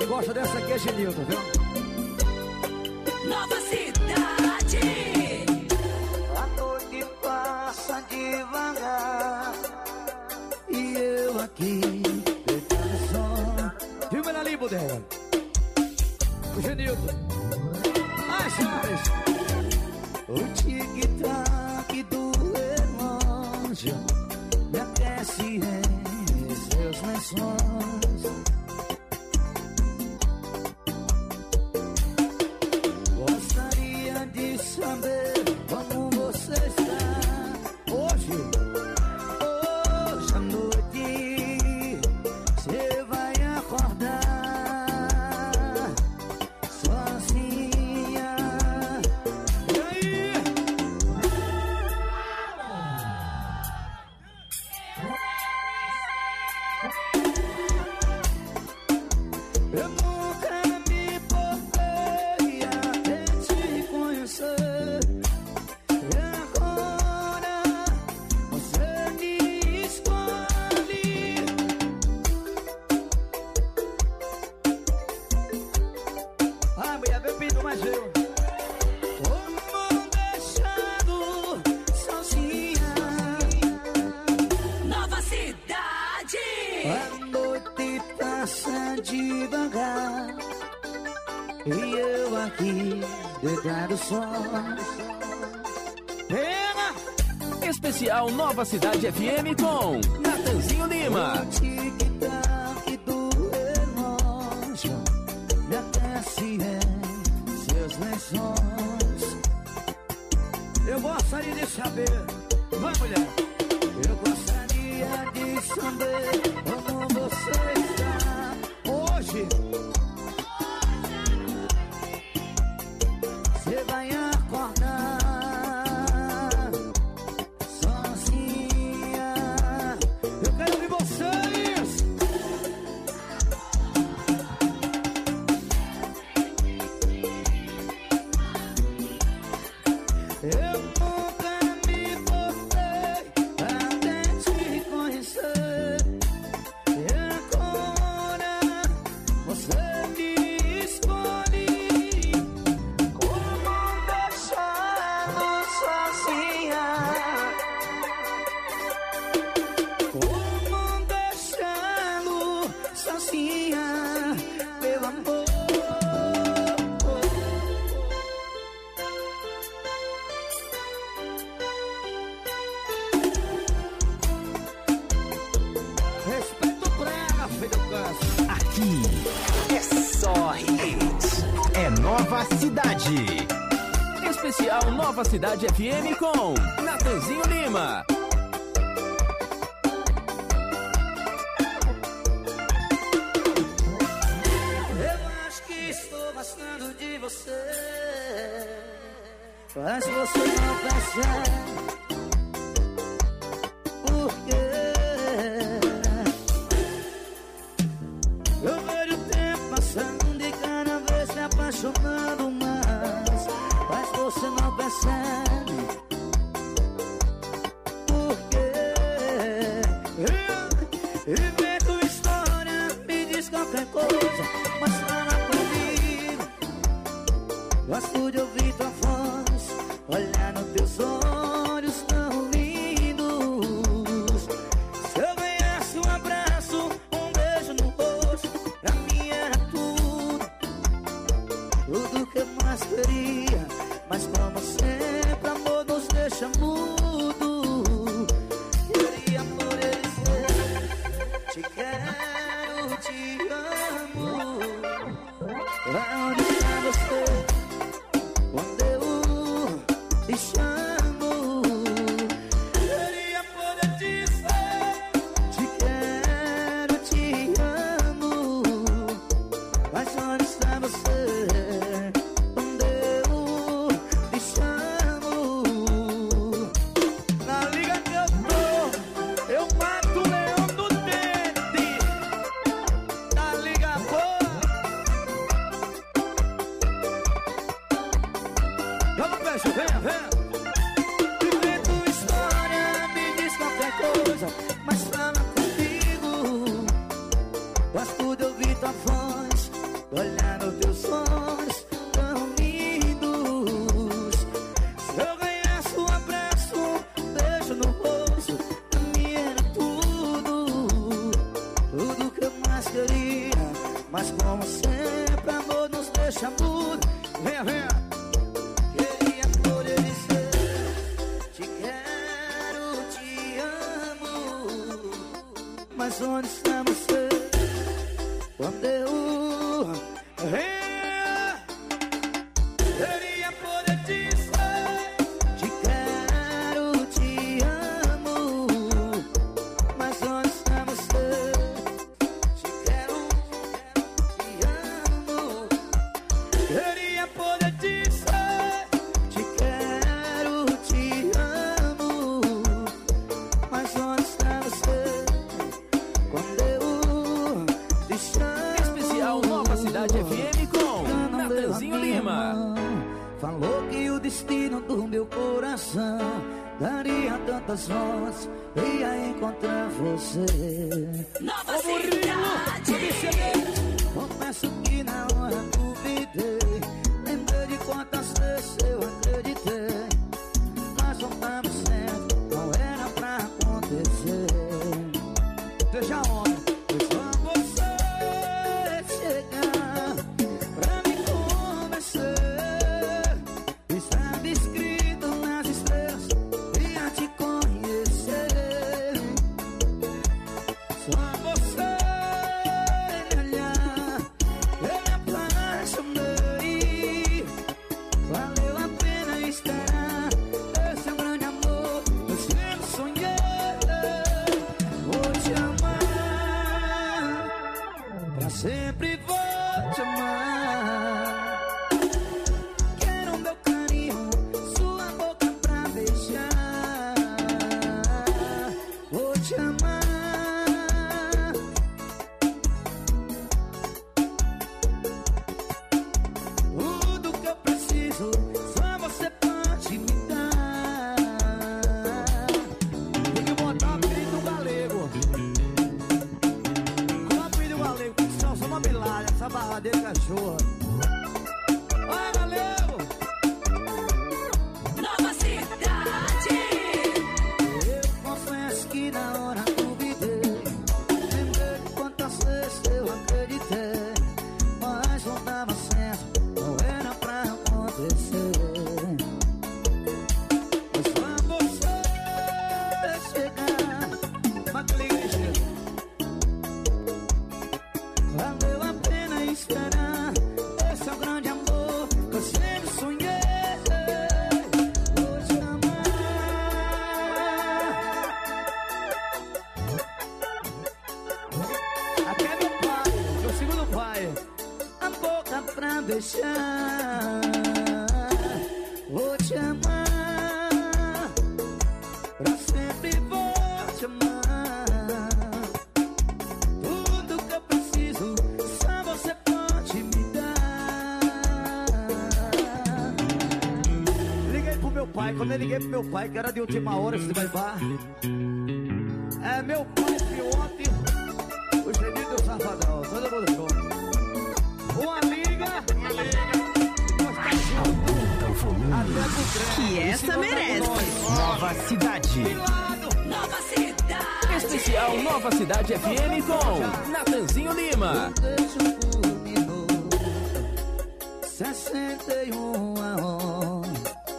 Quem gosta dessa aqui é Genilton, viu? Nova Cidade. A noite passa devagar e eu aqui deitado só. Viu, ela ali, dela? O Genilton. Ai, Charles. O tic-tac do relógio me aquece em seus lençóis. Gostaria de saber como você está hoje. Hoje à noite você vai acordar sozinha. E aí? Eu nunca me importei até te conhecer. E agora você me escolhe. Ai, mulher, vem pedindo mais eu. Como deixado sozinha. Nova Cidade. A noite passa devagar e eu aqui deitado só. Pena! Especial Nova Cidade FM com Natanzinho Lima. O tic-tac do relógio me aquece em seus lençóis. Eu gostaria de saber. Vai, mulher. Eu gostaria de saber como você está Hoje. Você vai acordar sozinha. Eu quero ouvir vocês. Eu nunca me importei até te conhecer. E agora você me escolhe. Como deixá-lo sozinha? Como deixá-lo sozinha? Meu amor. Respeito prega, filho Cássio. Aqui é só hits. É Nova Cidade. Especial Nova Cidade FM com Natanzinho Lima. Eu acho que estou gostando de você, mas você não percebe. Por quê? Eu vejo o tempo passando de cada vez se apaixonando mais, mas você não percebe. Por quê? Invento história, me diz qualquer coisa, mas fala comigo. Gosto de ouvir tua voz, olhar nos teus olhos tão lindos. Se eu ganhasse um abraço, um beijo no rosto, pra mim era tudo, tudo que eu mais queria. Mas como sempre, amor nos deixa mudo. Queria poder dizer: te quero, te amo. Aonde está você quando eu te chamo? Queria poder dizer: te quero, te amo. Mas onde está você quando eu te chamo? Na liga que eu mato o leão do dente. Na liga boa. Vamos, peixe, venha, venha. Invento história, me diz qualquer coisa, mas fala comigo. Gosto de ouvir tua voz, olhar nos teus olhos tão lindos. Se eu ganhasse um abraço, um beijo no rosto, pra mim era tudo, tudo que eu mais queria. Mas como sempre, amor nos deixa mudo. Venha, venha. Queria poder dizer: te quero, te amo. Mas onde está você? Quando eu queria poder dizer: te quero, te amo. Mas onde está você? Te quero, te amo. Queria poder dizer: te quero, te amo. Mas onde está você? Quando eu te chamo. Especial Nova Cidade FM com Natanzinho Lima. Falou que o destino do meu coração daria tantas voltas, ia encontrar você. Nova Cidade. Confesso que na hora duvidei, lembrei de quantas vezes eu acreditei. Mas não tava certo, não era pra acontecer. Seja homem, foi só você chegar pra me convencer. Estava escrito nas estrelas, ia te conhecer. Só você me olhar, eu me apaixonei. Valeu a pena esperar, esse é um grande amor, eu sempre sonhei. Vou te amar, pra sempre vou te amar. Quero meu carinho, sua boca pra beijar. Vou te amar. Tudo que eu preciso, só você pode me dar. Tem que botar apelido galego. Com apelido galego, tem que ser uma milagre, essa barradeira cachorra. Vai, galego! Nova Cidade. Eu confesso que na hora duvidei, lembrei de quantas vezes eu acreditei. Mas não dava certo, não era pra acontecer. Mas só você chegar, naquela igreja, valeu a pena esperar. Esse é o grande amor que eu sempre sonhei. Vou te amar. Aqui é meu pai, meu segundo pai. A boca pra beijar. Vou te amar, pra sempre vou te amar. Tudo que eu preciso, só você pode me dar. Liguei pro meu pai, quando eu liguei pro meu pai, que era de última hora, se vai bar. É meu pai que ontem, o gemido do safadão, todo mundo junto. Uma liga, nós tá junto. Até pro trem. Que essa merece. Nova Cidade. Nova Cidade. Especial Nova Cidade FM com Natanzinho Lima. Deixa por minuto, 61 a hora.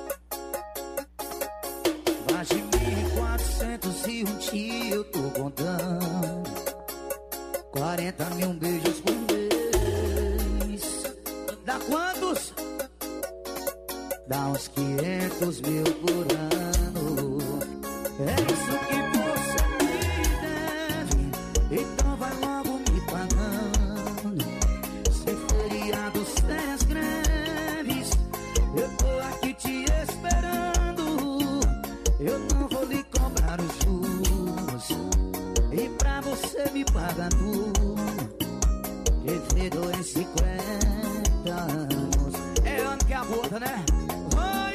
Mais de 1.400 e um dia eu tô contando. 40 mil beijos por mês. Dá quantos? Dá uns 500 mil por ano. É isso que você me deve, então vai logo me pagando. Sem feriado, sem as greves, eu tô aqui te esperando. Eu não vou lhe cobrar os juros, e pra você me pagar tudo, devido em 50 anos. É ano que a volta, né? Vai!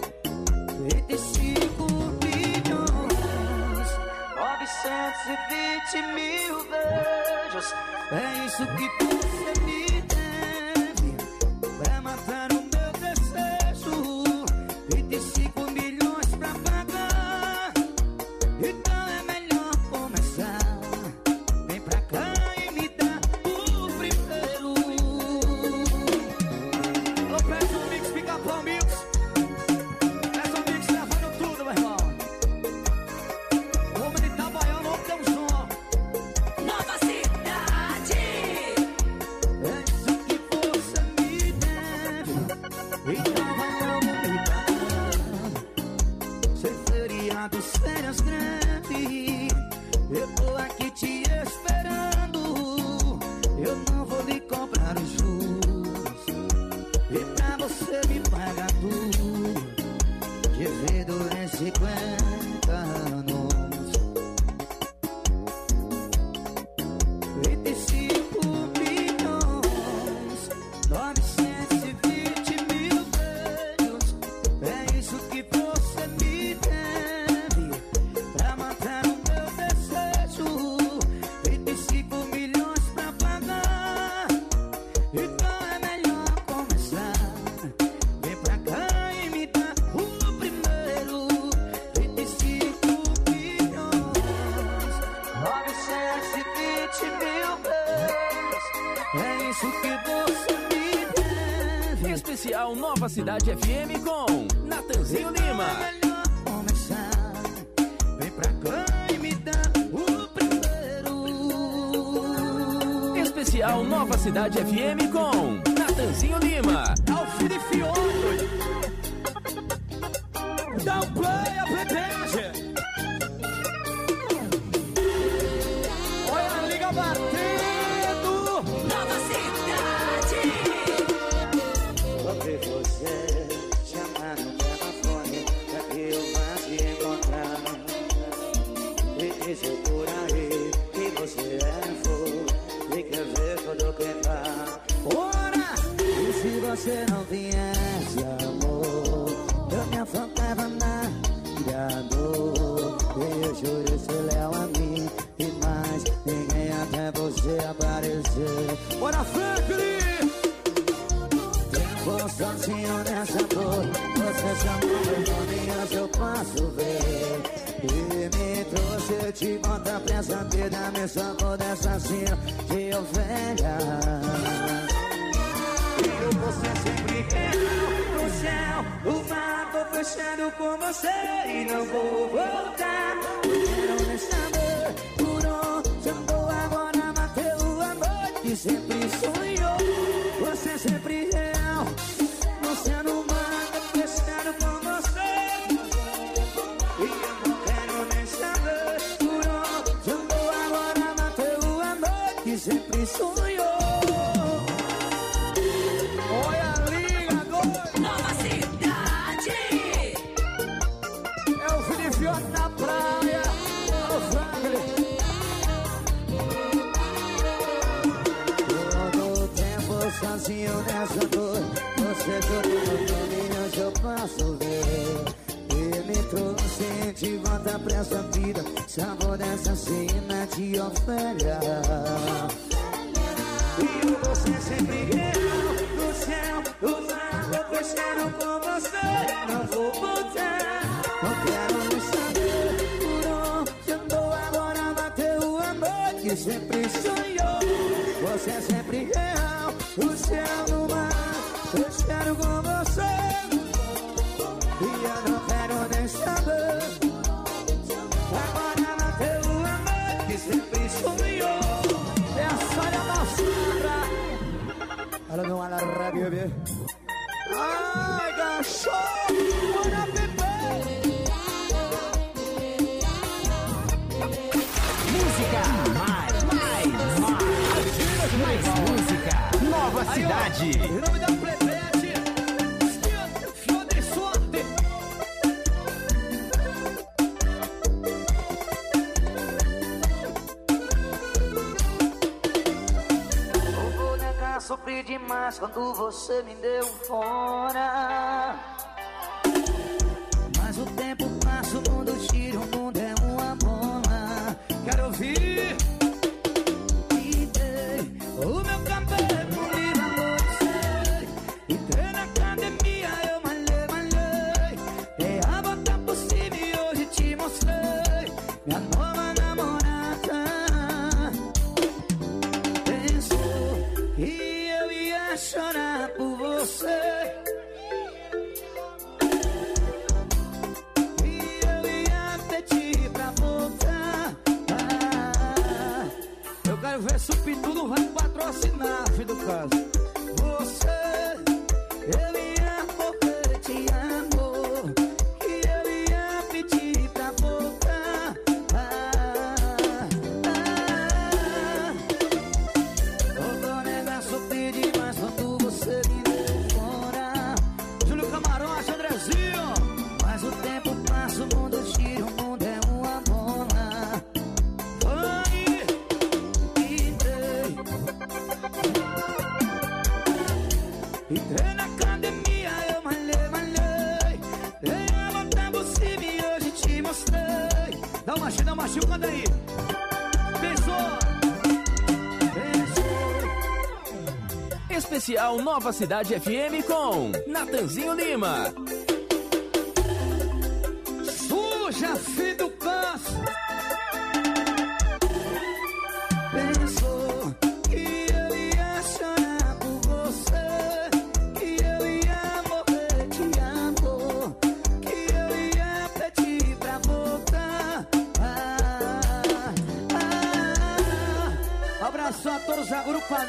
25 bilhões, 920 mil beijos. É isso que você me tem. isso que você me deve. Especial Nova Cidade FM com Natanzinho Lima. Melhor começar. Vem pra cá e me dá o primeiro. Especial Nova Cidade FM com Natanzinho Lima. Alfine Fioto. Dá um play, a pretende. Olha a liga batendo. Nova Cidade. Ouvi você chamar no telefone pra que eu vá te encontrar. E dizer por aí que você é fogo e quer ver quando quebrar. Ora! E se você não viesse, amor, eu me afogava na dor. E eu juro ser leal a mim e mais ninguém até você aparecer. Bora, Franklin! Vou sozinho nessa dor. Você chamou meu nome, hoje eu posso ver. E me trouxe de volta pra essa vida. Me salvou dessa cena de ovelha. E você sempre quer no céu. O mar tô fechado com você e não vou voltar. Não quero nem saber por onde andou agora. Bateu a noite, sempre sonhou. Você sempre real. Você no mar, tô fechado com você. E eu não quero nem saber por onde andou agora. Bateu a noite, sempre sonhou. Olha a liga agora. Nova Cidade. É o Felipe Fioto na praia. Alô, Franklin. Todo o tempo sozinho nessa dor. Você jogou no caminho, hoje eu posso ver. E me trouxe de volta pra essa vida. Sabor dessa cena de ovelha. E você sempre real no céu. O mar vou fechando com você. Não vou voltar. Não quero nem saber por onde andou agora. Bateu a noite, sempre sonhou. Você é sempre real. O céu no mar, eu espero com você. E eu não quero nem saber. Agora bateu a noite, sempre sonhou. É a saia da Sandra. Ela não ela bebê. Ai, cachorro. Bora, bebê. Música, mais música. Nova Cidade. Em nome da Plebete, Fiodri Sorte. Não vou negar, sofri demais quando você me deu fora. Mas o tempo passa, o mundo gira, o mundo é uma bola. Quero ouvir. O meu cabelo livre você. Entrei na academia, eu malhei. Dei a volta por cima e hoje te mostrei minha nova namorada. Pensou que eu ia chorar por você. E eu ia pedir pra voltar. Eu quero ver se o Pitudo vai patrocinar, filho do caso. Você, eu ia morrer de amor. E eu ia pedir pra voltar. Não vou negar, sofri demais quando você me deu fora. Júlio Camarote, Andrezinho. Mas o tempo passa, o mundo gira, o mundo é uma bola. Entrei na academia, eu malhei. Dei a volta por cima e hoje te mostrei. Dá um machinho, canta aí. Pensou. Especial Nova Cidade FM com Natanzinho Lima. Suja, filho do caso. Pensou que eu ia chorar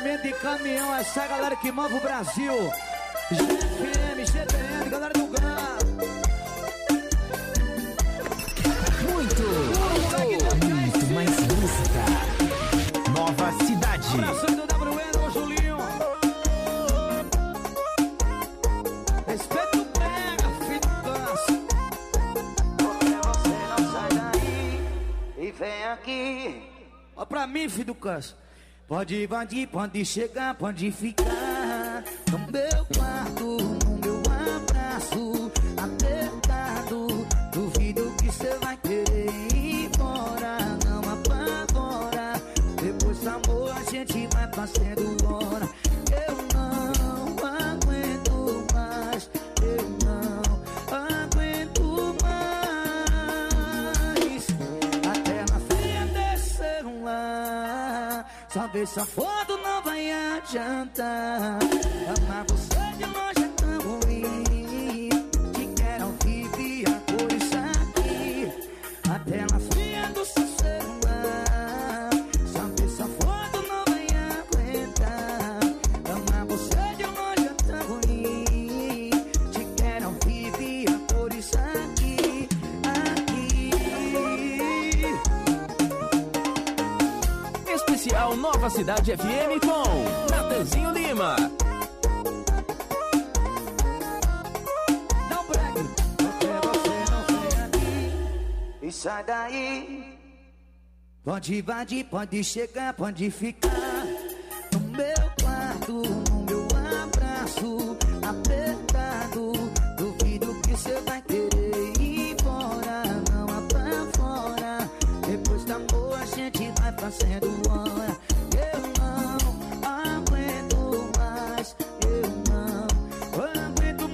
estacionamento de caminhão, essa galera que move o Brasil. GFM, GTN, galera do GAN. Muito mais música. Nova Cidade. Abração do WN, ô Julinho. Respeito pega, filho do câncer. Porque você não sai daí e vem aqui. Ó pra mim, filho do câncer. Pode invadir, pode chegar, pode ficar no meu quarto, no meu abraço apertado. Duvido que cê vai querer ir embora, não apavora. Depois do amor a gente vai fazendo hora. Eu não aguento mais, eu não aguento mais. Até na fria desse celular, saber essa foto não vai adiantar. Amar você de longe é tão ruim. Te quero ao vivo e a cores aqui. Até na fria do seu celular, saber essa foto não vai aguentar. Amar você de longe é tão ruim. Te quero ao vivo e a cores aqui. Especial Nova Cidade FM com Natanzinho Lima. Não bregue, porque você não vem aqui E sai daí. Pode invadir, pode chegar, pode ficar no meu quarto, no meu abraço apertado. Duvido que cê vai querer ir embora, não apavora. Depois do amor a gente vai fazendo hora. Eu não aguento mais, eu não aguento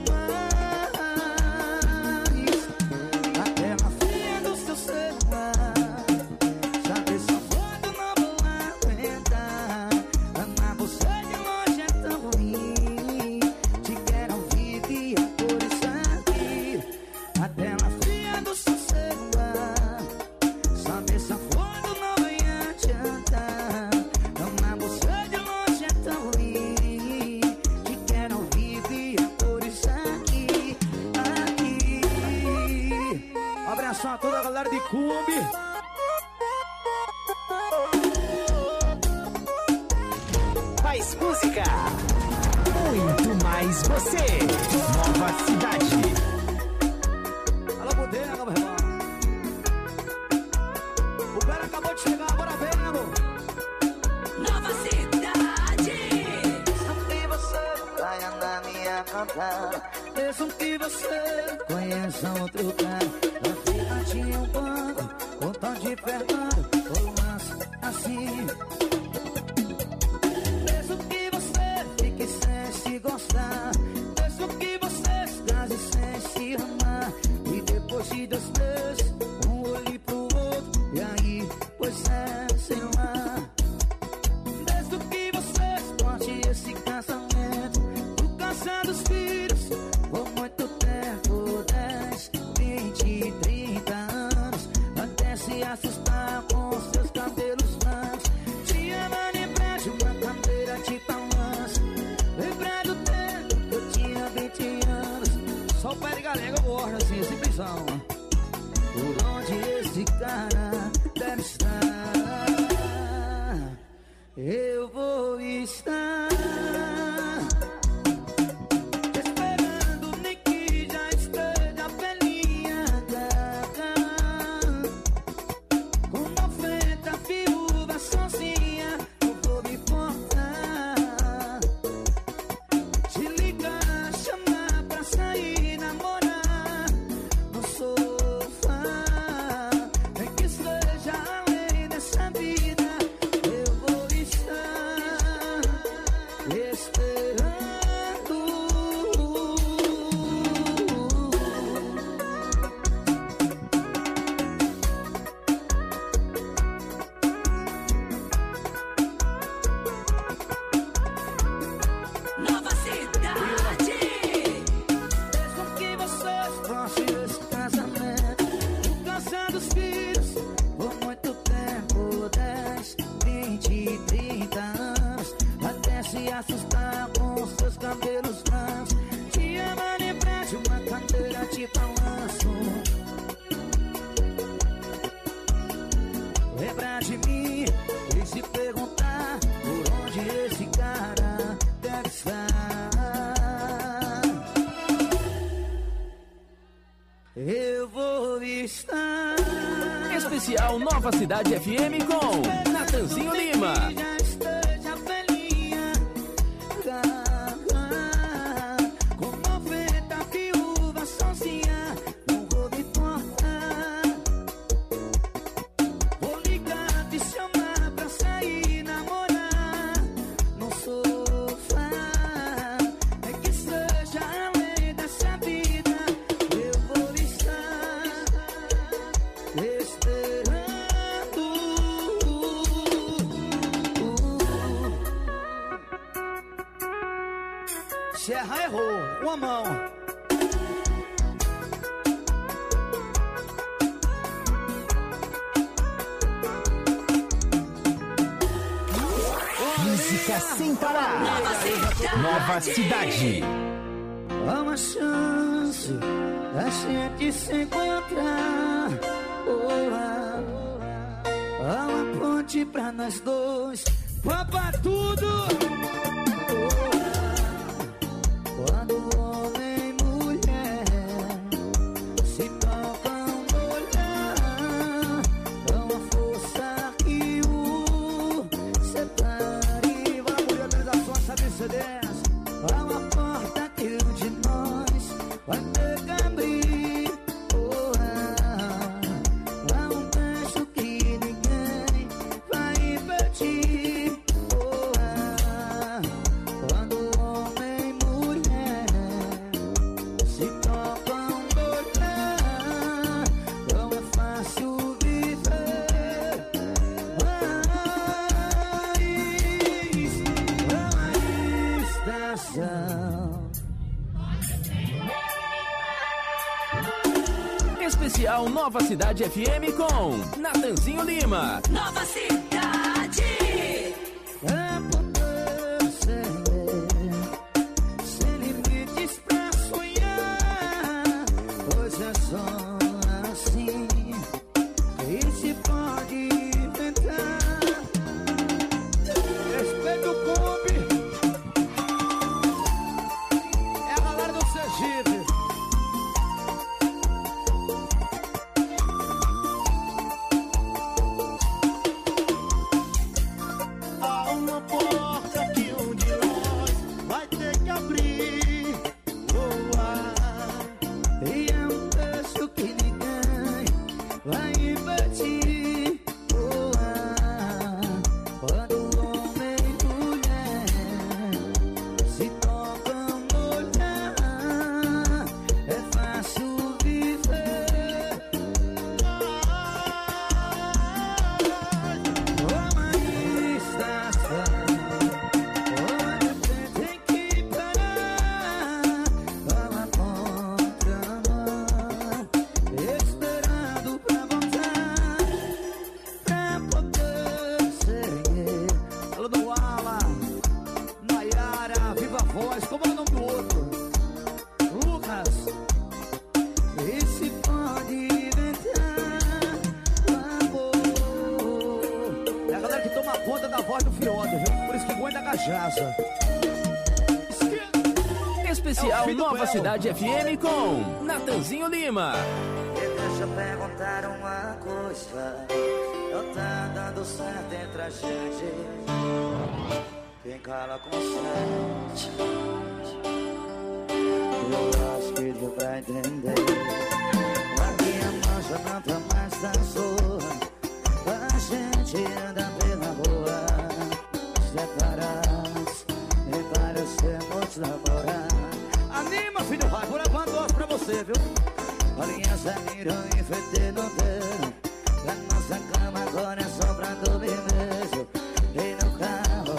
mais. Até na fria do seu celular, sabe essa foto não vou aguentar. Amar você de longe é tão ruim. Te quero ao vivo e a cores aqui. Até na fria do seu celular, sabe essa foto não vai adiantar. Amar você de longe é tão ruim. Te quero ao vivo e a cores aqui. Abração a toda a galera de Cumbi. Mais música. Muito mais você. Nova Cidade. Alô, bodega, meu irmão. O cara acabou de chegar, bora ver, meu amor. Nova Cidade. Mesmo que você vai andar me a cantar. Mesmo que você conheça outro cara, na fila tinha um banco, com tal de Fernando, ou lance assim. Mesmo que você fique sem se gostar, mesmo que você se case sem se amar, e depois de 2 meses, um olhe pro outro, e aí, pois é, sei lá. Mesmo que você exporte esse casamento, do caçar dos filhos, por muito tempo, 10, 20, 30 anos, até se assustar com seus cabelos brancos. Te amar lembrar de uma cadeira de balanço, lembrar do tempo que eu tinha 20 anos. Só o pé de galega eu gosto assim, simplesão. Por onde esse cara deve estar, eu vou estar. Esperando nem que já esteja velhinha gaga, com 90 viúvas sozinha, não vou me importar. Te ligar, chamar pra sair, namorar no sofá, nem que seja além dessa vida, eu vou estar. se assustar com seus cabelos brancos. Te ama lembrar de uma cadeira de balanço. Lembrar de mim e se perguntar por onde esse cara deve estar. Eu vou estar. Especial Nova Cidade FM com Natanzinho Lima. Já esteja velhinha, com 90 viúvas sozinha, não vou me importar. Vou ligar, te chamar pra sair, namorar no sofá. É que seja além dessa vida, eu vou estar esperando. Se errar, errou. Uma mão. Música sem parar. Nova Cidade. Há uma chance da gente se encontrar. Há uma ponte pra nós dois. Papa tudo. Quando homem e mulher se tocam no olhar, dão a força que o separe. Vai a mulher organização, sabe se dessa. Há uma porta que um de nós vai ter que abrir. Há um beijo que ninguém vai impedir. Quando homem e mulher se tocam no olhar, não é fácil viver. Especial Nova Cidade FM com Natanzinho Lima. Nova Cidade. É poder ser sem limites pra sonhar, pois é só assim que se pode inventar. Respeito o clube, é a galera do Sergipe. Há uma porta que um de nós vai ter que abrir. E é um texto que ninguém vai impedir. Quando homem e mulher se tocam no olhar, é fácil viver. Uma estação onde tem que parar, fala contramão, esperando pra voltar, pra poder seguir. Alô, do Ala, Nayara, Viva Voz, como é o nome do outro? Lucas. E se pode inventar amor. É a galera que toma conta da voz do fiote, viu? Por isso que aguenta a cachaça. Especial É o filho do Nova Bel. Cidade FM com Natanzinho Lima. E deixa eu perguntar uma coisa. Não tá dando certo entre a gente. Quem cala consente. Eu acho que deu pra entender. Aqui a mancha não tá mais da sua. A gente anda pela rua separados e parecemos namorar. Anima, filho, vai, vou levar doce pra você, viu? Aliança, mirão e fete no dedo. A nossa cama agora é só pra dormir mesmo. E no carro,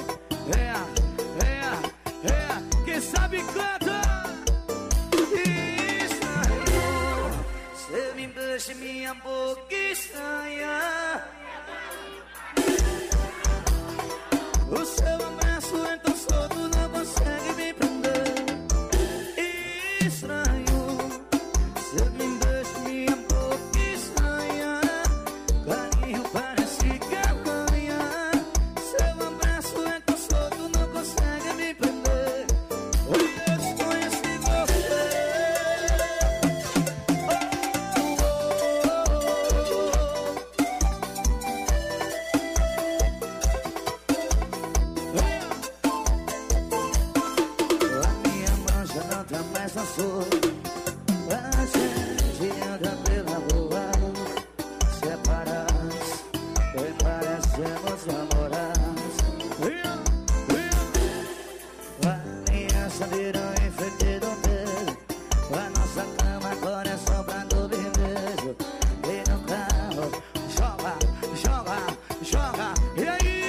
quem sabe canta. estranho. Você me beija minha boca estranha. O seu abraço é tão bandeira enfeitei do dedo. A nossa cama agora é só pra dois beijos. E no carro, joga, joga, joga. E aí?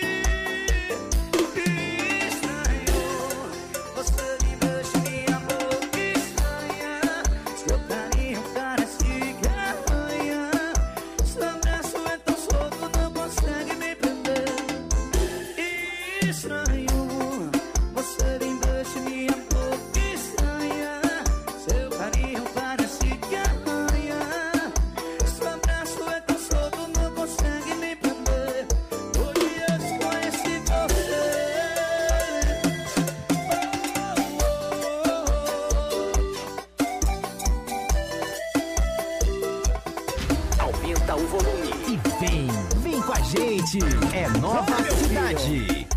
Estranho, você me deixa, me amor, estranha. Seu carinho parece que arranha. Seu braço é tão solto, não consegue me prender. Estranho, você me deixa, me amor, estranha. Seu carinho parece que arranha. Seu braço é tão solto, não consegue me prender. Hoje eu desconheci você. Aumenta o volume e vem com a gente. É Nova Cidade.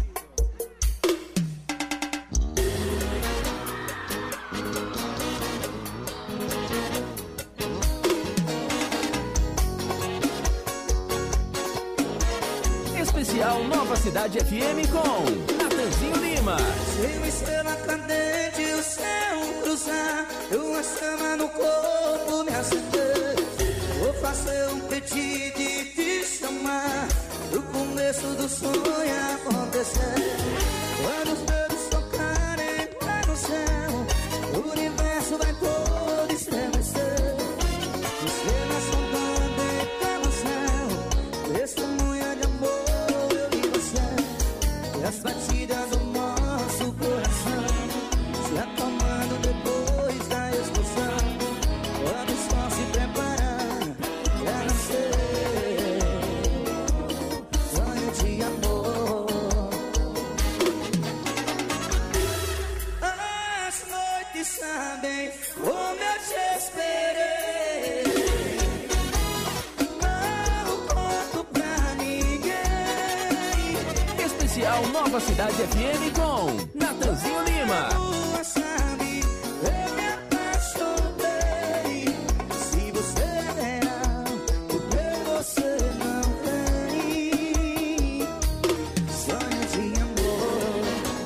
Especial Nova Cidade FM com Natanzinho Lima. Sem uma estrela cadente, o céu cruzar, uma chama no corpo me acender. Vou fazer um pedido e te chamar, pro começo do sonho acontecer. Quando os dedos tocarem lá no céu, o universo vai todo estremecer. Estrelas sondando em no céu, testemunha de amor, eu e você. E as batidas do nosso coração se acalmando depois da explosão. Quando o sol se preparar pra nascer, sonho de amor. As noites sabem como eu te esperei. Não conto pra ninguém. Especial Nova Cidade FM com Natanzinho Lima. Lua sabe, eu me apaixonei. Se você é real, por que você não vem? Sonho de amor.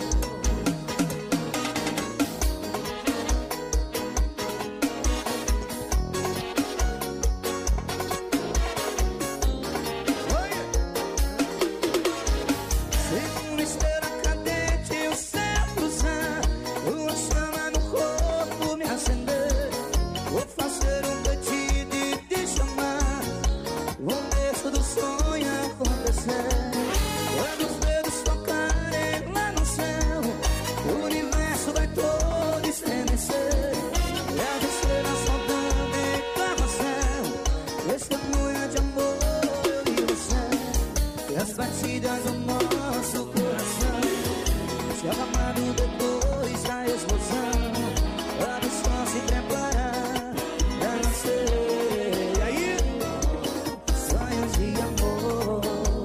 Sem uma estrela cadente, o céu cruzar, uma chama no corpo me acender. Vou fazer um pedido e te chamar, o começo do sonho acontecer. Quando os dedos tocarem lá no céu, o universo vai todo estremecer. E as estrelas sondando em carrossel, testemunha de amor, eu e você. E as batidas do nosso coração se acalmando depois da explosão. Quando o sol se preparar pra nascer. E aí? Sonhos de amor.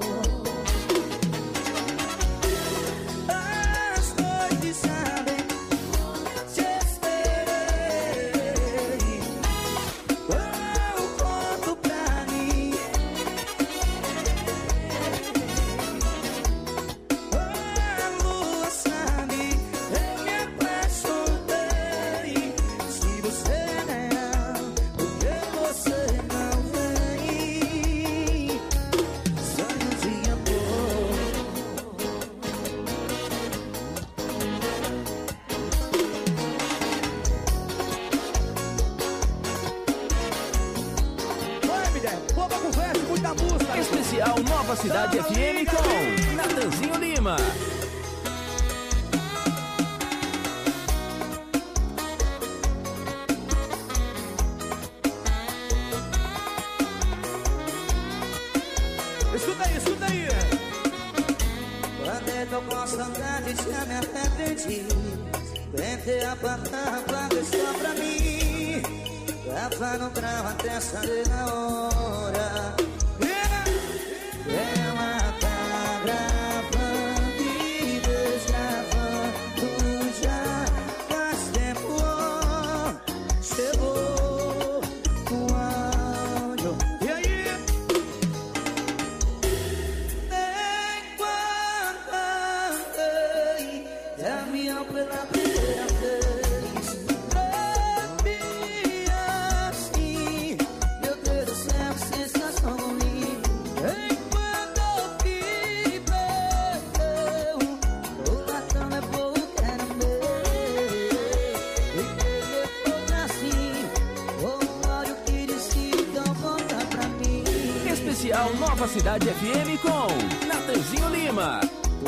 As noites sabem, te esperei. Eu conto pra ninguém. A lua sabe, eu me apaixonei. Se você é real, por que você não vem? Sonho de amor. Oi, mulher, pouca conversa, muita música. Especial Nova Cidade FM com Natanzinho Lima. Escuta aí, escuta aí. Quando eu tô com saudade, já me arrependi. Tentei apartar pra deixar pra mim. Tava no grau até sair na hora. Ela tá gravando e desgravando já faz tempo. Chegou o áudio. E aí? Nem quando andei, caminhão pela vida. primeira vez. Treme assim, meu Deus do céu, que sensação ruim. Enquanto eu bebeu, o latão levou o caramelo. E depois assim, o óleo que disse, então volta pra mim. Especial Nova Cidade FM com Natanzinho Lima.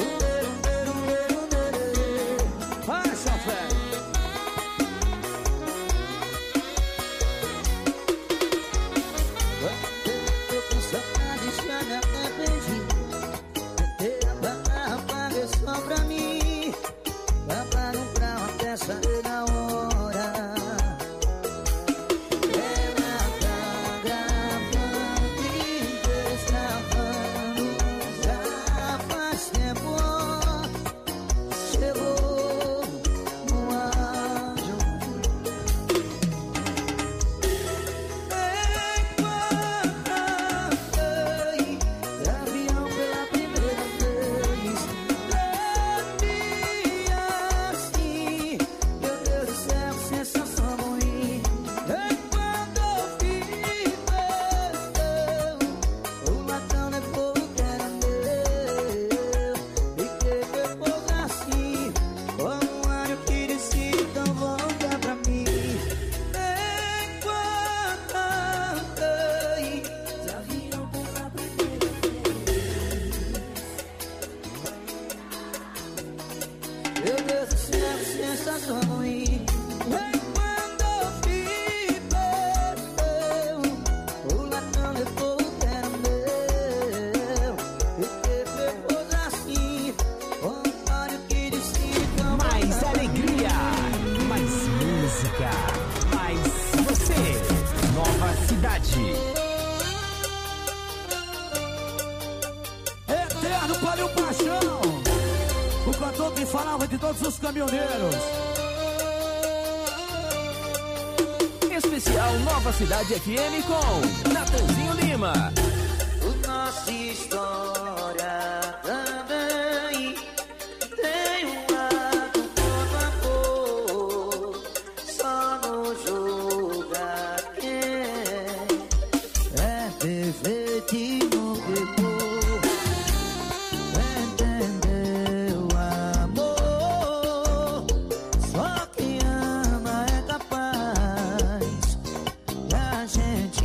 Vai, chofé. Eu com saudade já me arrependi. Tentei apagar, apaguei só pra mim. Apagar pra uma peça na hora. Ela tá gravando e destravando. Já faz tempo. Chegou no anjo. Enquanto andei de avião pela primeira vez, tremi assim, meu Deus do céu, sensação ruim. Enquanto eu bebeu, o latão levou o caramelo. Fiquei depois assim, como um anjo que disse, então volta pra mim. Enquanto andei de avião pela primeira vez, meu Deus do céu, sensação ruim. Enquanto eu bebeu, o latão levou o caramelo. Fiquei depois assim, como um anjo que disse, então Mais volta pra alegria, mais música, mais você. Nova Cidade. Eterno para o Paixão, o cantor que falava de todos os caminhoneiros. Especial Nova Cidade FM com Natanzinho Lima. Nossa história também tem um lado todo amor. Só não julga quem é perfeito e não pecou. Entendeu, amor? Só quem ama é capaz. E a gente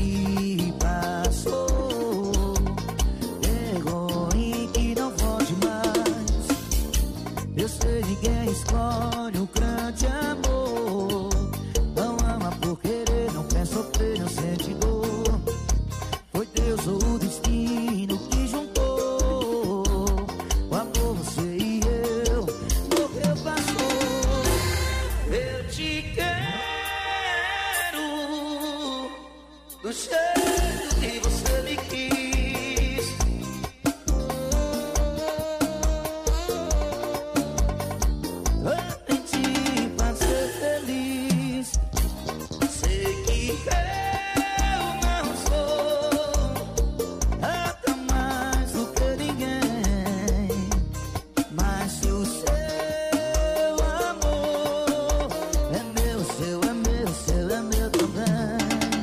passou vergonha que não foge mais. Eu sei, ninguém escolhe o grande amor. Não ama por querer, não quer sofrer, não sente dor. Foi Deus ou o destino que juntou o amor, você e eu. Morreu, passou. Eu te quero do jeito que você me quis. Em te fazer feliz. Sei que eu não sou nada mais do que ninguém, mas se o seu amor é meu, seu é meu, seu é meu também.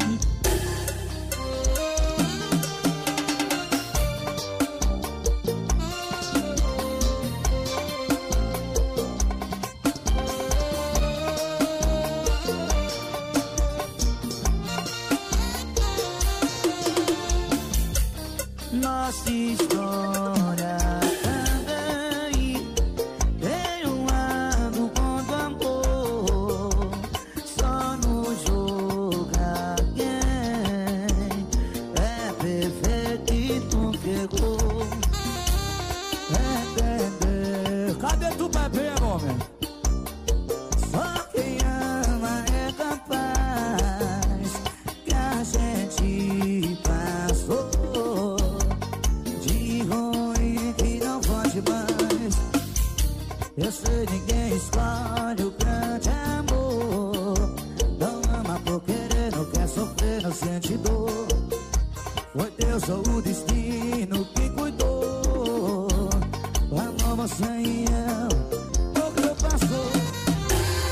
Nossa história também tem um lado bom do amor. Só não julga quem é perfeito e não pegou. Entendeu? Cadê tu bebendo, homem? Só quem ama é capaz. Que a gente passou de ruim que não foge mais. Eu sei, ninguém escolhe o grande amor. Não ama por querer, não quer sofrer, não sente dor. Foi Deus ou o destino que cuidou. Amor, você e eu, o que passou.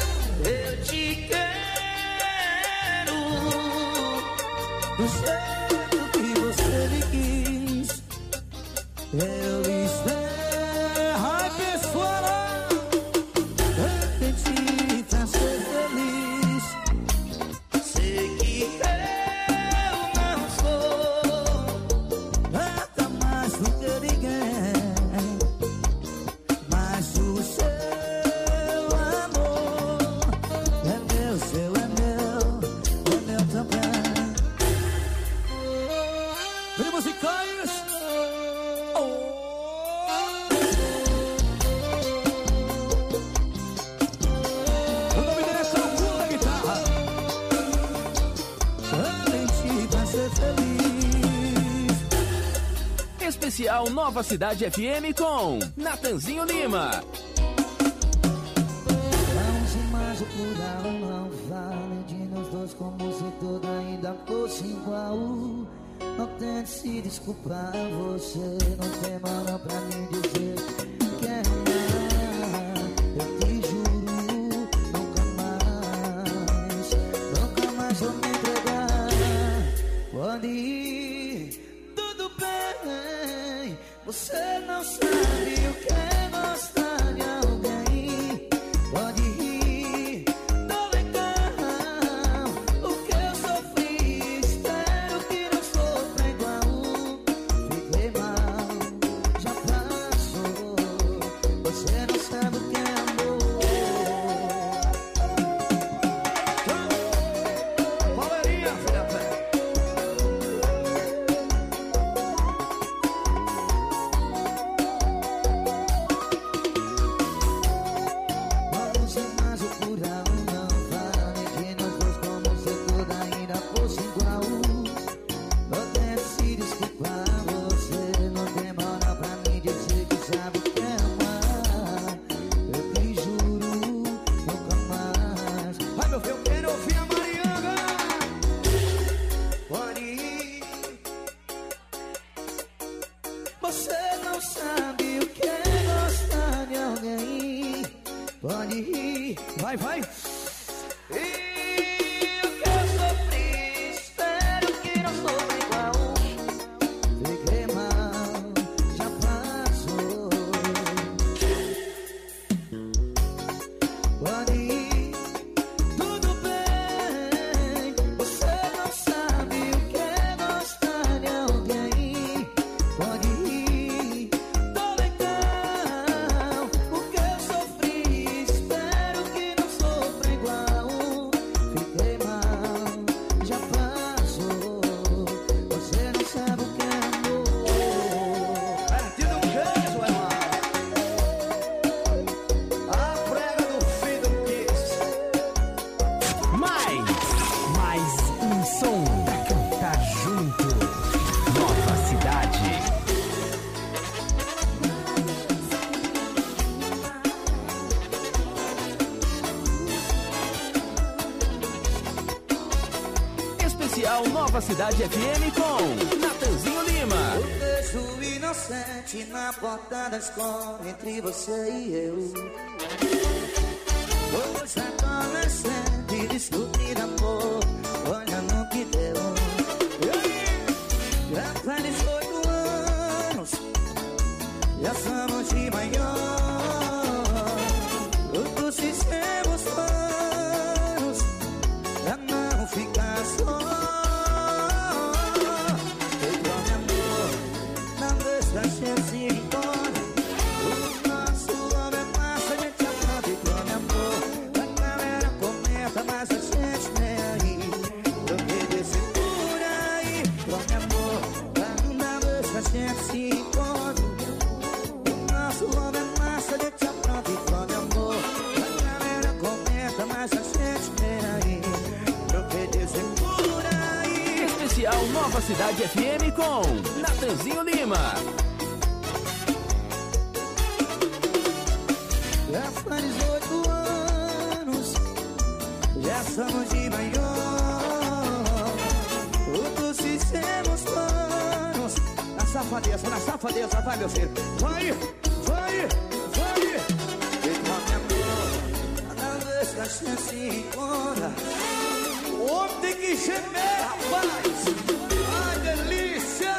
Especial Nova Cidade FM com Natanzinho Lima. Não se mais o plural não vale de nós dois como se tudo ainda fosse igual. Não tente se desculpar, você não tem mano pra me dizer que é amar. Eu te juro, nunca mais vou me entregar. Pode ir, tudo bem. Você não sabe o que é gostar de alguém. Pode ir, tô legal. O que eu sofri, espero que não sofra igual. Fiquei mal, já passou. Você não sabe o que é amor. Palmeirinha, filha fé. Vamos ser mais o plural, não fale de nós dois como se tudo ainda fosse igual. Não tente se desculpar, você não demora pra me dizer que sabe o que é amar. Eu te juro, nunca mais. Vai, meu filho, eu quero ouvir a Mariana. Pode ir. Você não sabe o que é gostar de alguém. Pode ir, vai, vai. E o que eu sofri, espero que não sofra igual. Fiquei mal, já passou. Pode ir, tudo bem. Você não sabe o que é gostar de alguém. Pode ir, tô legal. O que eu sofri, espero que não sofra igual. Fiquei mal, já passou. Você não sabe o que é amor. Perdido um queijo, irmão. A prega do filho do Kiss. Mais um som pra cantar junto. Nova Cidade. Especial Nova Cidade FM com Natanzinho Lima. Eu vejo inocente na porta da escola entre você e eu. Dois adolescentes descobrindo amor, olha no que deu. Já faz 18 anos, já somos de maior. Todos fizemos planos pra não ficar só. Meu amor, não deixa a gente ir embora. O nosso amor é massa, a gente aplaude, meu amor. A galera comenta, mas a gente nem aí. Eu queria ser por aí, meu amor. Não deixa a gente se encontra. O nosso amor é massa, a gente aplaude, meu amor. A galera comenta, mas a gente nem aí. Eu queria ser por aí. Especial Nova Cidade FM com Natanzinho Lima. Já faz 18 anos, já somos de maior. Todos fizemos planos. Na safadeza, vai, meu filho. Vai, vai, vai. Meu amor, cada vez que a gente se encontra, o homem tem que gemer, rapaz. Ai, delícia.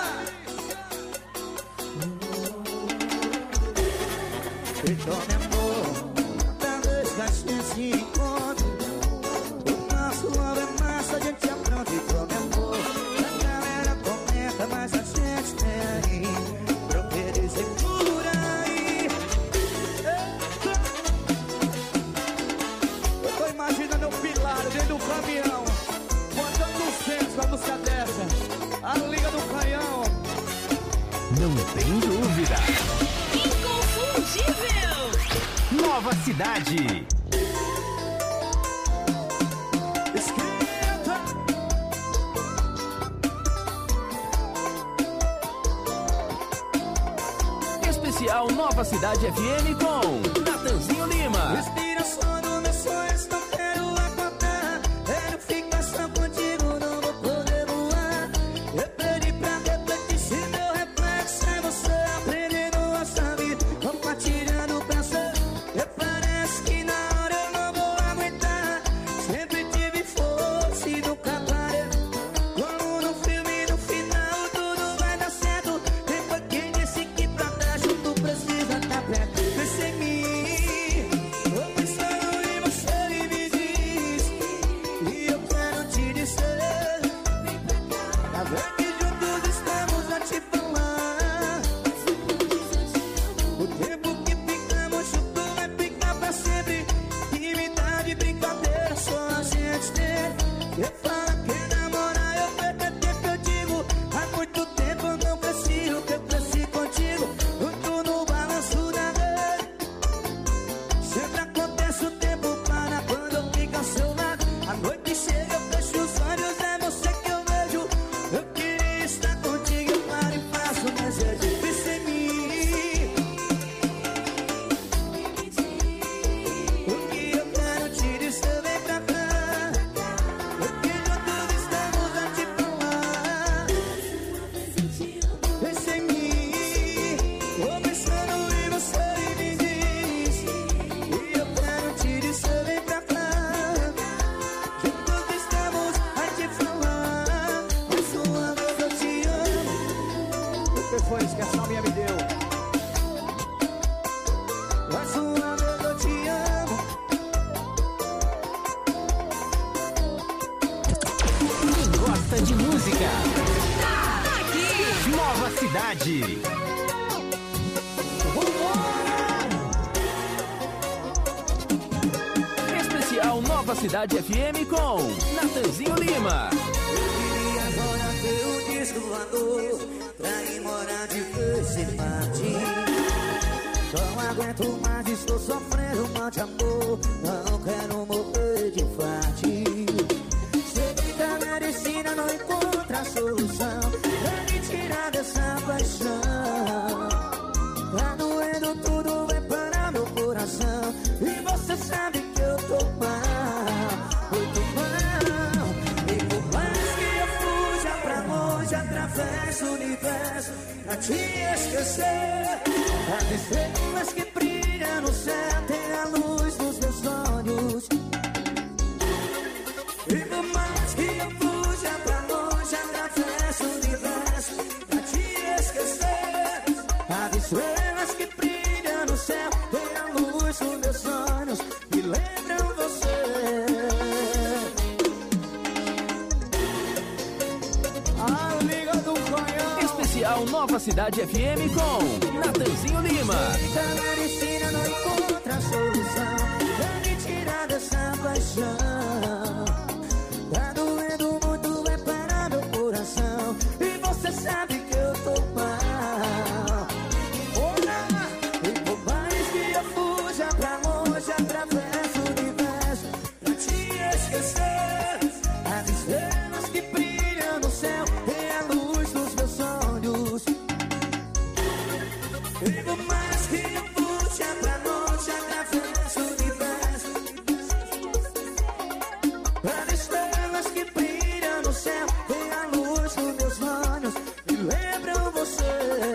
Então, meu amor, cada vez que a gente se encontra, o nosso amor é massa, a gente apronta. Então, meu amor, a galera comenta, mas a gente tem aí. Eu queria ser por aí. Eita. Eu tô imaginando o Pilar dentro do caminhão, botando 200 pra música dessa. A Liga do Canhão. Não tem dúvida. Inconfundível. Nova Cidade. Esquenta. Especial Nova Cidade FM com Natanzinho Lima. Inspiração do meu sonho, não quero acordar. Quero ficar só contigo, não vou poder voar. Eu perdi pra refletir se meu reflexo é você. Aprendendo a saber, compartilhando pensar. E parece que na hora eu não vou aguentar. Sempre tive força e nunca parei. Como no filme, no final tudo vai dar certo. Tem foi quem disse que pra dar junto precisa estar perto. Pensa em mim, tô pensando em você e me diz. E eu quero te dizer, tá vendo que juntos estamos a te falar. O tempo que ficamos juntos vai ficar pra sempre. Intimidade, brincadeira, só a gente tem. Eu falo que namorar, eu perco tempo, eu digo. Há muito tempo eu não cresci, o que eu cresci contigo. Muito no balanço da rede. Sempre acontece o tempo para quando eu fico ao seu lado. A noite chega, eu fecho os olhos, é você que eu vejo. Eu queria estar contigo, eu paro e faço um desejo. Pensa em mim, o que eu quero te dizer, vem pra cá. Porque juntos estamos a te falar. Pensa em mim, tô pensando em você e me diz. E eu quero te dizer, vem pra cá. Juntos estamos a te falar. Mais uma vez eu te amo. O que foi isso que essa minha me deu? Mais uma vez eu te amo. Quem gosta de música, Nova Cidade. Especial Nova Cidade FM com Natanzinho Lima. Queria agora ter o disco voador pra ir morar de vez em parte. Não aguento mais, estou sofrendo mal de amor. Não quero morrer de infarte. Sei que da medicina não encontra solução pra me tirar dessa paixão. Tá doendo tudo, vai parar meu coração. E você sabe que eu tô mal, muito mal. E por mais que eu fuja pra longe, atravesso o universo pra te esquecer. As estrelas que brilham no céu tem a luz dos meus olhos. E por mais que eu fuja pra longe, atravesso o universo pra te esquecer. As estrelas que brilham no céu tem a luz dos meus olhos e lembram você. A liga do canhão. Especial Nova Cidade FM com Natanzinho Lima. Da medicina não encontra solução pra me tirar dessa paixão. Tá doendo muito, vai parar meu coração. E você sabe que eu tô mal. Ora, e por mais que eu fuja pra longe, atravesso o universo pra te esquecer. As estrelas que brilham no céu tem a luz dos meus olhos. E por mais que eu fuja pra longe, atravesso o universo. As estrelas que brilham no céu tem a luz dos meus olhos e lembram você.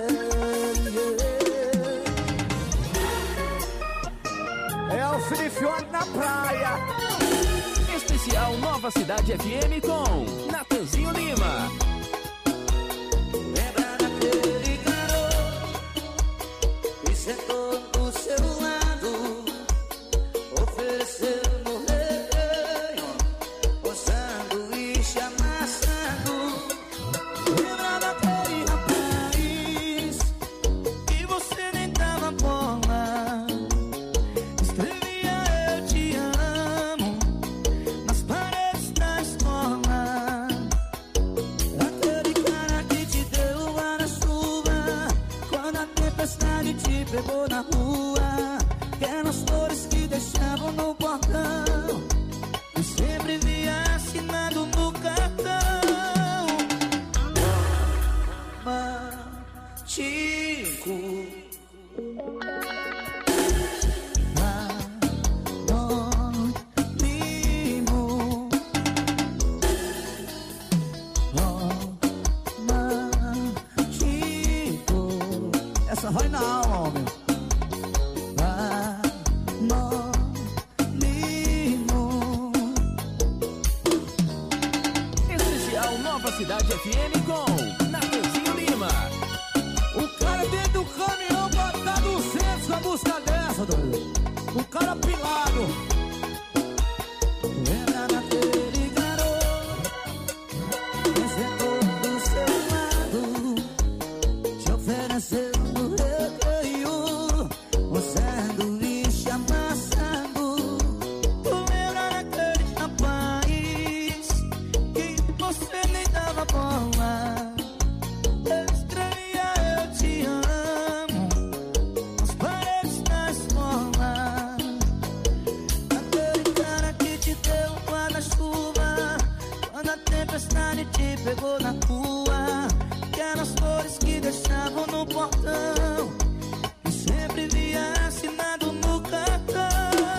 É o Filipione na praia. Especial Nova Cidade FM com Natanzinho Lima. Lembra daquele garoto que sentou do seu lado, ofereceu morrer, com sanduíche amassado. Lembra daquele rapaz que você nem dava bola, escrevia eu te amo nas paredes da escola. Aquele cara que te deu guarda-chuva quando a tempestade te pegou na rua. Aquelas flores que deixavam no portão FM com Natanzinho Lima. O cara dentro do caminhão botar 200 na música dessa, doido. O cara pilado. Lembra daquele garoto que sentou do seu lado, te ofereceu no recreio um sanduíche amassado. Tu lembra daquele rapaz que você nem dava bola? Estranha, eu te amo nas paredes da escola. Aquele cara que te deu um guarda-chuva quando a tempestade te pegou na rua. Aquelas flores que deixavam no portão e sempre via assinado no cartão.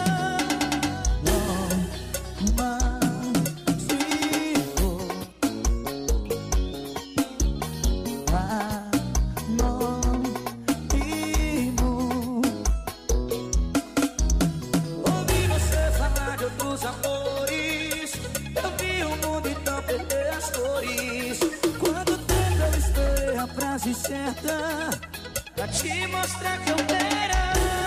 Ouvi você falar de outros amores, eu vi o mundo então perder as cores. Quanto tempo eu esperei a frase certa pra te mostrar que eu era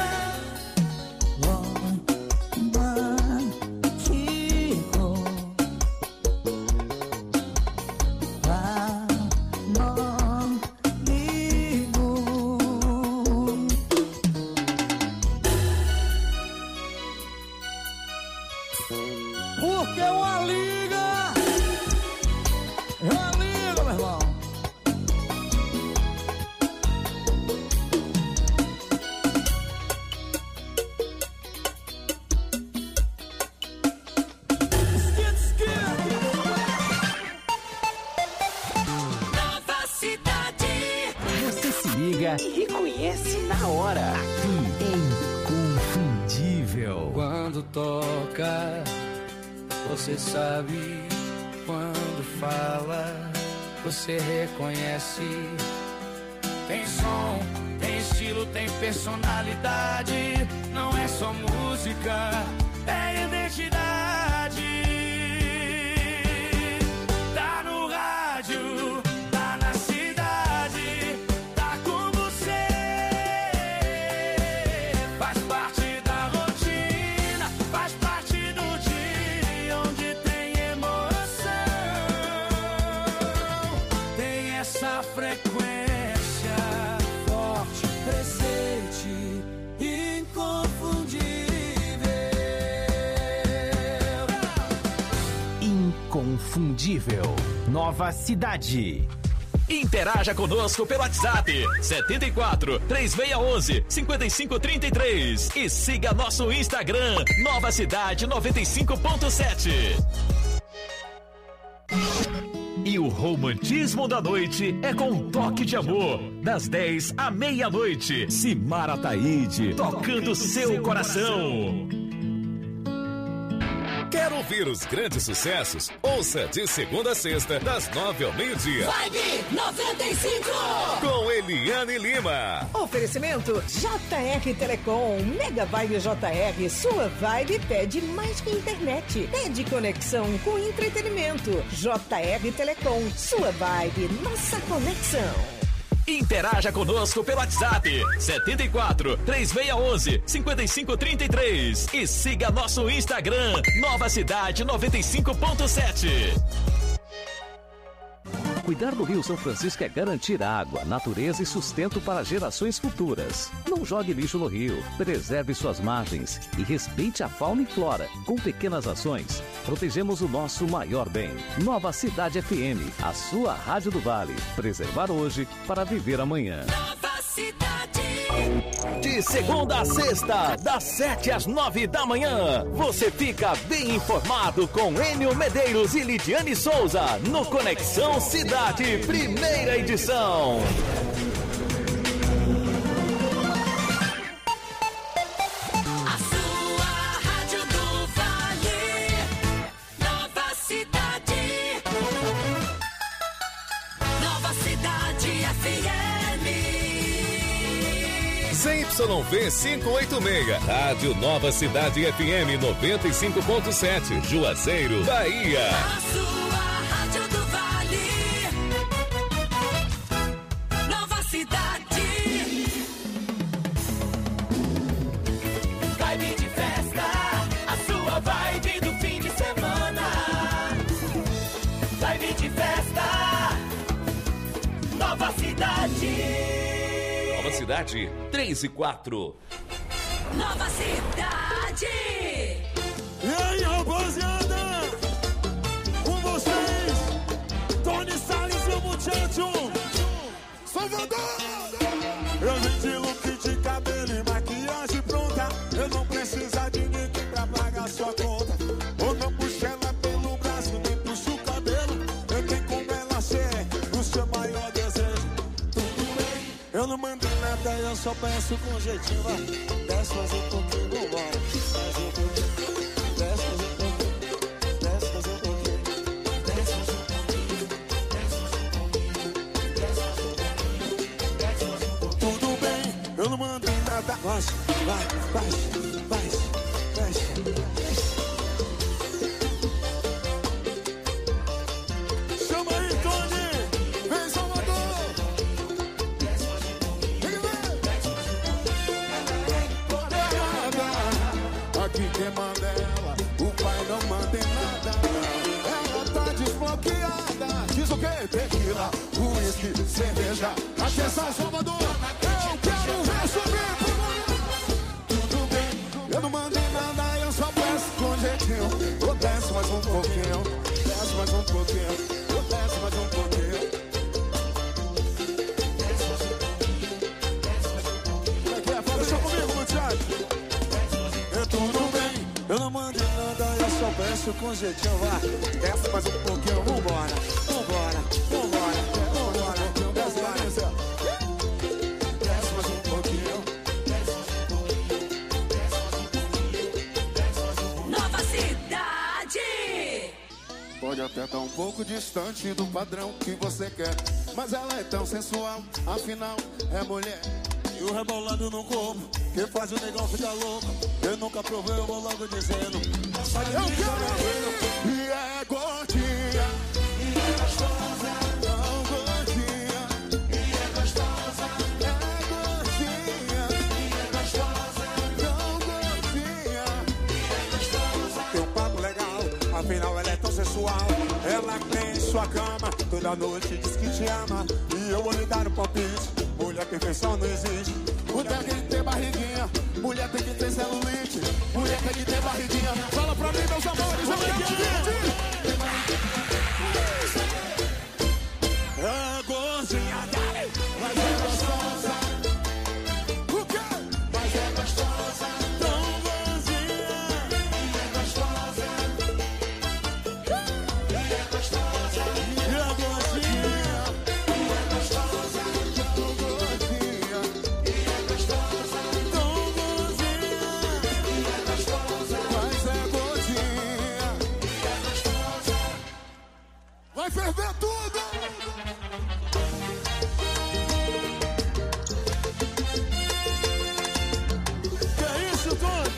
porque uma liga, meu irmão. Nova Cidade. Você se liga e reconhece na hora. Aqui é Inconfundível. Quando toca, você sabe. Quando fala, você reconhece. Tem som, tem estilo, tem personalidade. Não é só música, é identidade. Tá no rádio, tá na cidade, tá com você. Faz parte da rotina, faz parte do dia onde tem emoção. Tem essa frequência forte, presente, inconfundível. Inconfundível. Nova Cidade. Interaja conosco pelo WhatsApp 74 3611 5533 e siga nosso Instagram Nova Cidade 95.7. E o romantismo da noite é com um toque de amor, das 10 à meia-noite. Simara Taide, tocando seu coração. Quer ouvir os grandes sucessos? Ouça de segunda a sexta, das 9 ao meio-dia. Vibe 95. Com Eliane Lima. Oferecimento JR Telecom, Mega Vibe JR, sua vibe pede mais que internet, pede conexão com entretenimento. JR Telecom, sua vibe, nossa conexão. Interaja conosco pelo WhatsApp 74 3611 5533 e siga nosso Instagram Nova Cidade 95.7. Cuidar do Rio São Francisco é garantir água, natureza e sustento para gerações futuras. Não jogue lixo no rio, preserve suas margens e respeite a fauna e flora. Com pequenas ações, protegemos o nosso maior bem. Nova Cidade FM, a sua rádio do Vale. Preservar hoje para viver amanhã. Nova Cidade. De segunda a sexta, das 7 às 9 da manhã, você fica bem informado com Enio Medeiros e Lidiane Souza no Conexão Cidade, primeira edição. A sua rádio do Vale. Nova Cidade. Nova Cidade FM. ZYV 586, Rádio Nova Cidade FM 95.7, Juazeiro, Bahia. A sua rádio do Vale. Cidade 3 e 4. Nova Cidade. E aí, rapaziada? Com vocês, Tony Salles e o Muchacho. Salvador! Eu vim de look de cabelo e maquiagem pronta. Eu não preciso de ninguém pra pagar sua conta. Ou não puxo ela pelo braço, nem puxo o cabelo. Eu tenho como ela ser o seu maior desejo. Tudo bem, eu não mando nada, eu só peço com jeitinho. Vai, desce mais um pouquinho, vambora. Mais um pouquinho, desce mais um pouquinho. Desce mais um pouquinho, desce mais um pouquinho. Desce mais um pouquinho, desce mais um pouquinho. Desce mais um pouquinho. Tudo bem, eu não mando nada. Vai, vai, vai, vai, vai. Chama aí, Tony! Vem, Salvador! Aqui quem manda é ela, o pai não manda em nada. Ela tá desbloqueada. Diz o quê? Tequila, uísque, cerveja. Atenção, Salvador! Eu quero ver subir! Tudo bem, eu não mando em nada, eu só peço com jeitinho. Eu desço mais um pouquinho, desço mais um pouquinho, eu desço mais um pouquinho. Desce mais um pouquinho, desce mais um pouquinho. Como é que é? Deixa comigo, Muchacho. Tudo bem, eu não mando nada, eu só peço com jeitinho, vá. Desce mais um pouquinho, vambora, vambora, vambora, vambora, vambora. Desce mais um pouquinho, desce mais um pouquinho, desce mais um pouquinho, desce mais um pouquinho. Nova Cidade. Pode até estar um pouco distante do padrão que você quer, mas ela é tão sensual, afinal é mulher. E o rebolado no corpo, que faz o negão ficar louco. Eu nunca provei, eu vou logo dizendo. Eu quero ver. E é gordinha, e é gostosa. Não gordinha, e é gostosa. É gordinha, e é gostosa. Não gordinha, e é gostosa. Tem um papo legal, afinal ela é tão sensual. Ela tem sua cama, toda noite diz que te ama. E eu vou lhe dar um palpite. Mulher perfeição não existe. Mulher tem que ter barriguinha. Mulher tem que ter celulite. Mulher tem que ter barriguinha. Fala pra mim, meus amores, eu quero dividir. É gordinha, mas é gostosa. O quê? Mas é gostosa. Tão gordinha. E é gostosa. E é gostosa. E é gordinha. E é gostosa. Tão gordinha. E é gostosa. Tão gordinha. E é gostosa. Mas é gordinha. E é gostosa. Vai ferver tudo! Que é isso, Tony?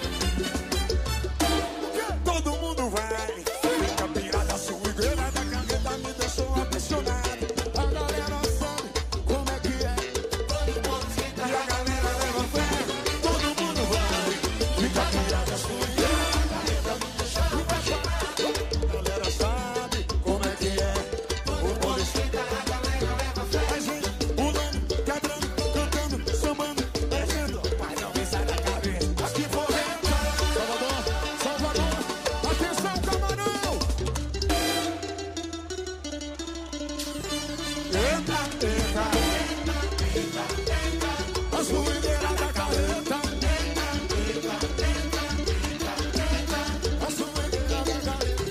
Todo mundo vai. Fica pirada, sua igreja da caneta me deixou apaixonado. A galera sabe como é que é. E a galera leva fé. Todo mundo vai. Fica pirada, sua igreja da caneta me deixou apaixonado. A galera sabe como é que é. O povo fica, a galera leva fé. A gente pulando, quebrando, cantando, sambando, descendo. Mas não me sai da cabeça. Aqui correndo. Salvador, Salvador. Atenção, camarão. Eita, eita. A suideira da carreta. A suideira da carreta.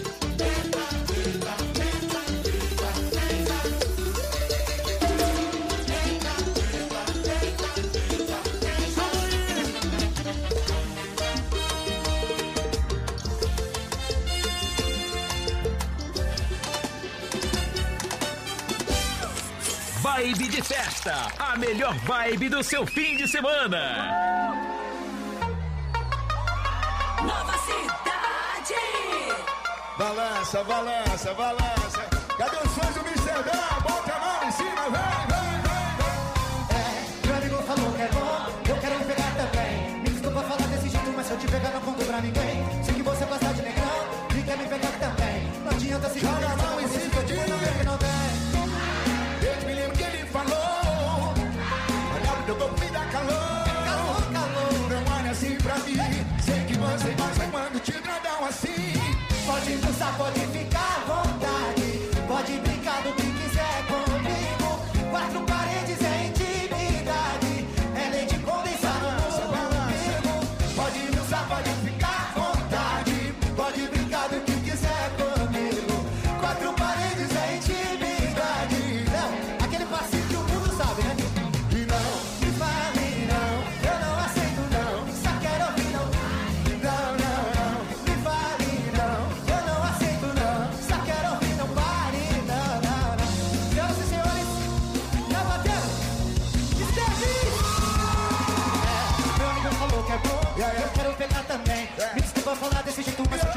Vibe de festa, a melhor vibe do seu fim de semana. Nova Cidade. Balança, balança, balança. Cadê os fãs do Mr. Dan? Bota a mão em cima, vem, vem, vem. Meu amigo falou que é bom, eu quero pegar também. Me desculpa falar desse jeito, mas se eu te pegar não conto pra ninguém.